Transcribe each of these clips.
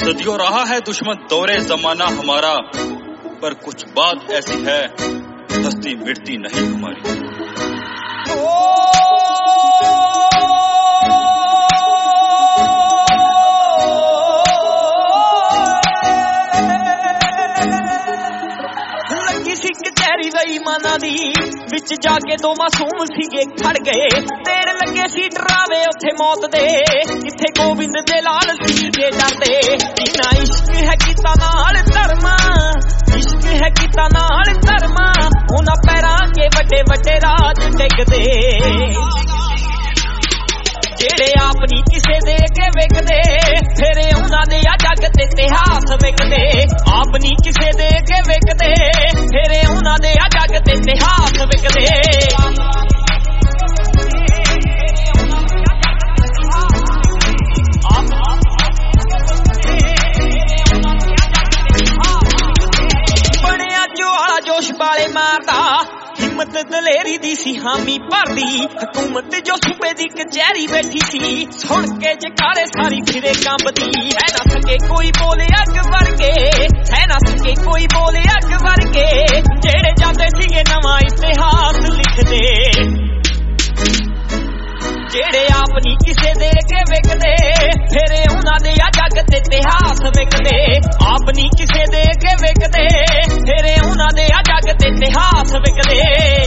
सदियों रहा है दुश्मन दौरे जमाना हमारा, पर कुछ बात ऐसी है हस्ती मिटती नहीं हमारी। माना दी विच जाके दो मासूम सीगे खड़ गए, तेरे लगे सी डरावे उथे मौत दे, इथे गोबिंद दे लाल सीगे डरदे। इना इश्क है कीता नाल धर्मा, इश्क है कीता नाल धर्मा, उन्हां पैरां के वड्डे वड्डे राज टिकदे, जेड़े आप नी किसे दे के विकदे, फिर उन्हां दे आ जग ते इतिहास विकदे। आप नी किसे दे के विकदे, फिर उन्हां दे आ जग ते इतिहास विकदे। बनिया ज्वाला जोश वाले मारदा, हिम्मत दलेरी दी सी हामी भरदी, हुकूमत जो सूबे दी कचहरी बैठी सी, सुन के जकारे सारी फिरे कंबदी। है ना सके कोई बोले अग वर्गे, है ना सके कोई बोले अग वर्गे, जेड़े जाते सीगे नवा इतिहास लिखदे, जेड़े आप नी किसे दे के विकदे, फिर उन्हां दे आ जग ते इतिहास विकदे। आप नी किसे दे के विकदे, फिर उन्हां दे आ जग ते इतिहास विकदे।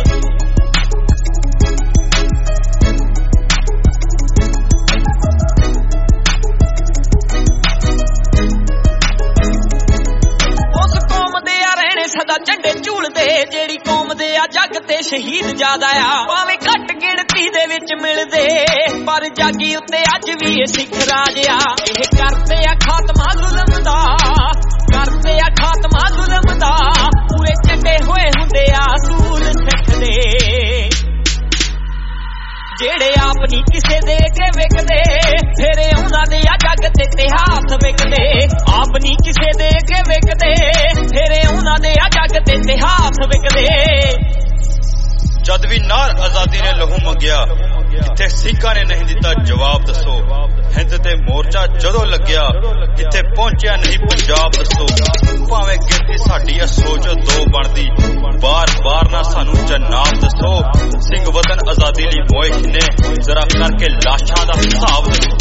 सदा झंडे झूलदे, जेड़ी कौम दे आ जग ते शहीद ज्यादा आ, भावें घट गिणती दे विच मिलदे, पर जागी उत्ते अज भी ये सिख राज आ। एह करदे आ खात्मा जुल्म दा, करदे आ खात्मा जुल्म दा, पूरे चंडे होए हुंदे आ असूल सिखदे, जेड़े आप नी किसे दे के विकदे, फिर उन्हां दे आ जग ते इतिहास विकदे। आप नी किसे दे के विकदे, फिर उन्हां दे आ जग ते इतिहास विकदे। जद भी नार आजादी ने लहू मंगिया, किथे सिंघां ने नहीं दिता जवाब दसो, हिंद ते मोर्चा जदों लग्या, किथे पहुंचिया नहीं पंजाब दसो। भावें गिनती साडी सोच दो बनदी, बार बार ना सानू जनाब दसो, सिंह वतन आजादी लई मोए किने, जरा करके लाशां दा हिसाब दसो।